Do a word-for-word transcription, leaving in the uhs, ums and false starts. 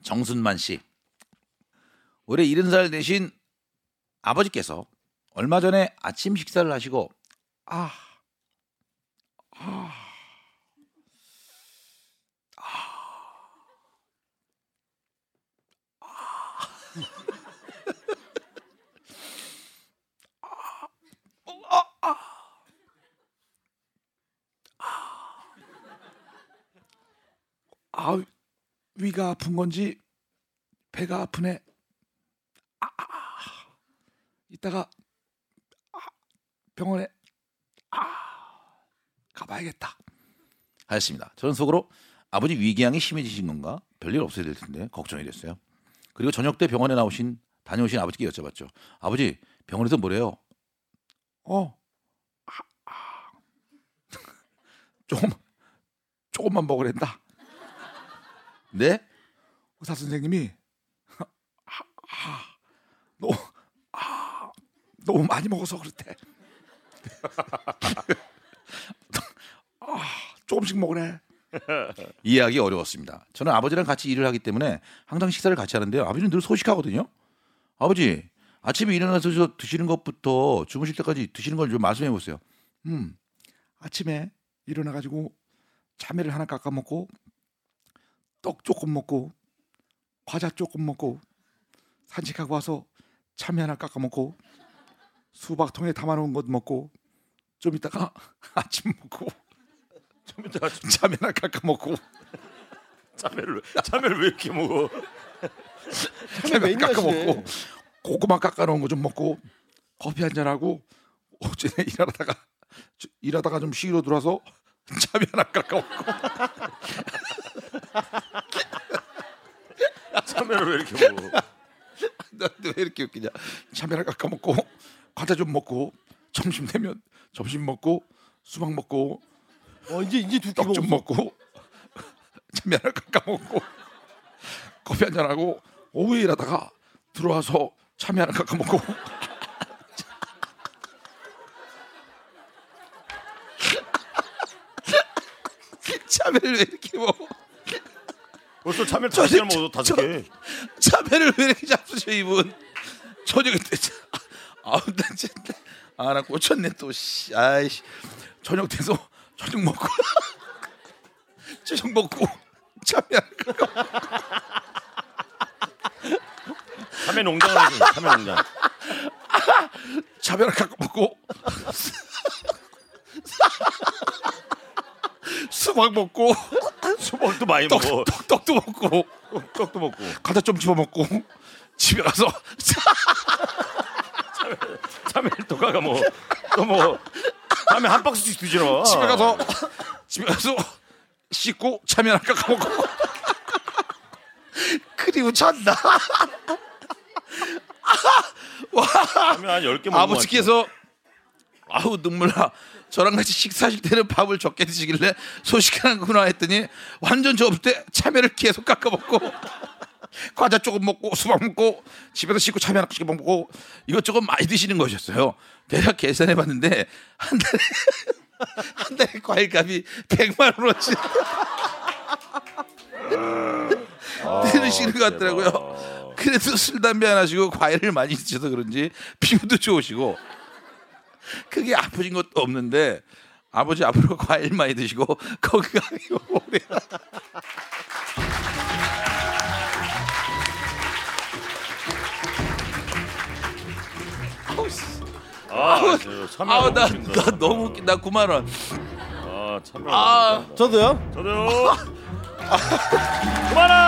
정순만 씨. 올해 일흔 살 되신 아버지께서 얼마 전에 아침 식사를 하시고 아, 아, 아, 위가 아픈 건지 배가 아프네. 아, 아, 이따가 아, 병원에 아, 가봐야겠다 하였습니다. 저는 속으로 아버지 위궤양이 심해지신 건가? 별일 없어야 될 텐데 걱정이 됐어요. 그리고 저녁 때 병원에 나오신 다녀오신 아버지께 여쭤봤죠. 아버지 병원에서 뭐래요? 어, 아, 아. 조금 조금만 먹으란다. 네? 의사 선생님이 아, 아, 너무 아, 너무 많이 먹어서 그렇대. 아, 조금씩 먹으래. 이해하기 어려웠습니다. 저는 아버지랑 같이 일을 하기 때문에 항상 식사를 같이 하는데요. 아버지는 늘 소식하거든요. 아버지 아침에 일어나서 드시는 것부터 주무실 때까지 드시는 걸 좀 말씀해 보세요. 음, 아침에 일어나가지고 참외를 하나 깎아 먹고 떡 조금 먹고 과자 조금 먹고 산책하고 와서 참외 하나 깎아 먹고 수박통에 담아놓은 것 먹고 좀 이따가 아침 먹고 좀 이따가 참외 하나 깎아 먹고 참외를 참외를 왜 이렇게 먹어? 참외 깎아 먹고 고구마 깎아놓은 거 좀 먹고 커피 한잔 하고 어제 일하다가 일하다가 좀 쉬러 들어와서 참외 하나 깎아 먹고 참외를 왜 이렇게 먹어? 나왜 이렇게 웃기냐? 참외 하나 깎아 먹고 과자 좀 먹고 점심 되면 점심 먹고 수박 먹고 어 이제 이제 두 끼 떡 좀 먹었어. 먹고 참외 하나 깎아 먹고 커피 한잔 하고 오후에 일하다가 들어와서 참외 하나 깎아 먹고 참외를 왜 이렇게 먹어? 벌써 참외 다섯 개 먹어서 다섯 개. 참외를 왜 이렇게 잡수셔 이분? 저녁에 때 아우 나 진짜 아나 꽂혔네 또 씨. 아이씨 저녁 돼서 저녁 먹고 저녁 먹고 참외 하나 깎아 참외 농장을 해줘. 참외 농장. 참외 하나 깎아 먹고 수박 먹고 수박도 많이 떡, 먹어. 떡, 떡도 먹고 떡도 먹고. 과자 좀 집어 먹고 집에 가서 참외를 또 가가 뭐 또 뭐 참외 한 박스씩 드시러. 집에 가서 집에 가서 씻고 참외 하나 깎아 먹고 그리고 잔다. 참외 한 열 개 먹는 아버지께서 아우 눈물 나. 저랑 같이 식사하실 때는 밥을 적게 드시길래 소식하는구나 했더니 완전 저 없을 때 참외를 계속 깎아 먹고 과자 조금 먹고 수박 먹고 집에서 씻고 참외 하나씩 먹고 이것저것 많이 드시는 것이었어요. 대략 계산해봤는데 한 달에 한 달에 과일값이 백만 원어치 드시는 것 같더라고요. 그래도 술 담배 안 하시고 과일을 많이 드셔서 그런지 피부도 좋으시고 크게 아프신 것도 없는데 아버지 앞으로 과일 많이 드시고 건강히 오래. 아, 참외 아우 나, 먹으신다. 나 너무 웃긴다. 구만 원. 아, 참외. 아. 먹으신다. 저도요. 저도요. 그만아.